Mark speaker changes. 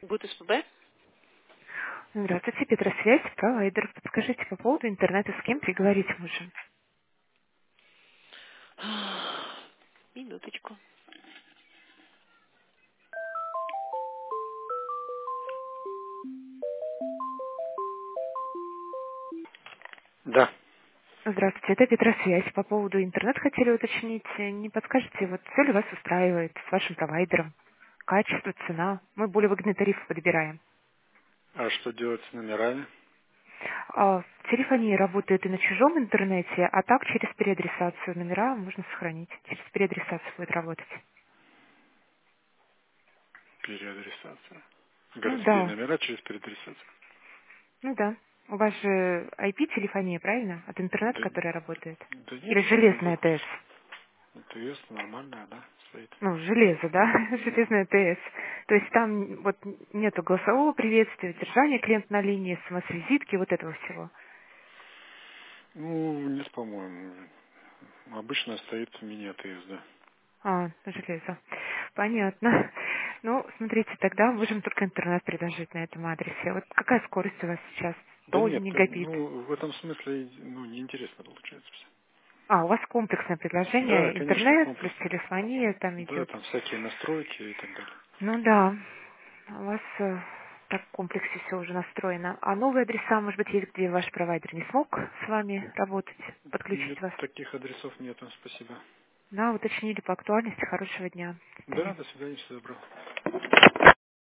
Speaker 1: Будет СПБ?
Speaker 2: Здравствуйте, Петросвязь, провайдер. Подскажите по поводу интернета, с кем переговорить можем?
Speaker 1: Минуточку. Да.
Speaker 2: Здравствуйте, это Петросвязь. По поводу интернета хотели уточнить. Не подскажете, вот все ли вас устраивает с вашим провайдером? Качество, цена. Мы более выгодный тариф подбираем.
Speaker 1: А что делать с номерами?
Speaker 2: Телефония работает и на чужом интернете, а так через переадресацию номера можно сохранить. Через переадресацию будет работать.
Speaker 1: Переадресация.
Speaker 2: Ну
Speaker 1: Городские
Speaker 2: да,
Speaker 1: номера через переадресацию.
Speaker 2: ну да. У вас же IP-телефония, правильно? От интернета,
Speaker 1: Да,
Speaker 2: которая работает.
Speaker 1: да нет,
Speaker 2: Или
Speaker 1: там
Speaker 2: железная
Speaker 1: вот
Speaker 2: ТС?
Speaker 1: ТС нормальная, да, стоит.
Speaker 2: Ну, железо, да, железная ТС. То есть там вот нету голосового приветствия, держания клиента на линии, смс-визитки, вот этого всего.
Speaker 1: Ну, нет, по-моему. Обычно стоит мини-АТС, да.
Speaker 2: Железо. Понятно. Ну, смотрите, тогда можем только интернет предложить на этом адресе. Вот какая скорость у вас сейчас?
Speaker 1: Да
Speaker 2: 100
Speaker 1: нет,
Speaker 2: мегабит?
Speaker 1: ну, в этом смысле, ну, неинтересно получается все.
Speaker 2: У вас комплексное
Speaker 1: Да,
Speaker 2: предложение,
Speaker 1: конечно,
Speaker 2: интернет плюс
Speaker 1: комплексно.
Speaker 2: телефония там
Speaker 1: Да,
Speaker 2: идет.
Speaker 1: там всякие настройки и так далее.
Speaker 2: Ну да, у вас так в комплексе все уже настроено. А новые адреса, может быть, есть, где ваш провайдер не смог с вами работать,
Speaker 1: Нет,
Speaker 2: подключить вас?
Speaker 1: таких адресов нету, спасибо.
Speaker 2: Да, уточнили по актуальности. Хорошего дня. До свидания.
Speaker 1: Да, до свидания, всего доброго.